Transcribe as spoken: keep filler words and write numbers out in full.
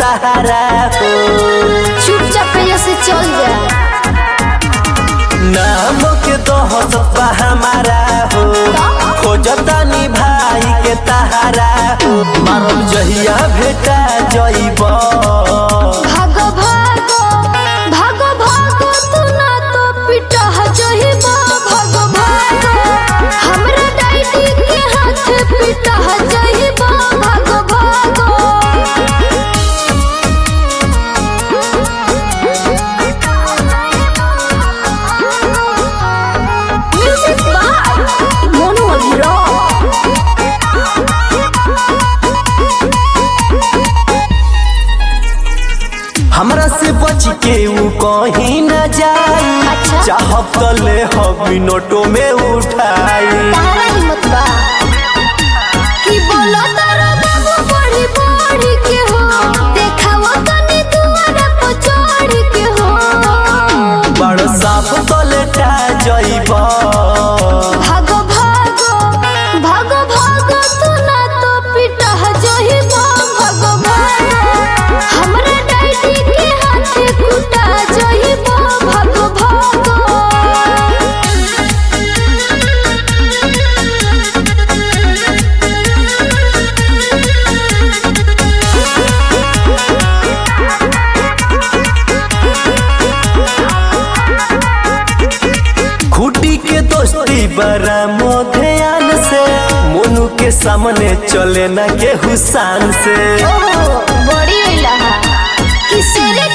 तहारा हो। चुपचाप से चल जा। नाम के दोहत हमारा हो, खोजतानी भाई के तहारा हो। मारल जहिया भेटा जइब भागो भागो भागो भागो तू ना तो पिटा जइबो। भागो भागो हमरा डाइडी के हाथ पिटा जइबो। भागो भागो म्यूजिक बार मोनू अभिरो। हमरा से बच के ऊ कहीं न जाई। अच्छा। चाहब तो ले हम मिनटों में उठाई। तारा हिम्मत बा कि बोलो तारा बाबू बड़ी बड़ी के हो। देखाओ तनी दुआरा पर चढ़ के हो। बड़ साफ तो लेटा जइब भागो भागो भागो भागो तू ना तो पिटा जइबो। भागो भागो हमरा डाइडी के हाथ कुटा जइबो। भागो भागो खूटी के दोस्ती बड़ा मोध्यान से, मोनू के सामने चले ना के हुसान से। ओहो बड़ी इलाहा कि सेरे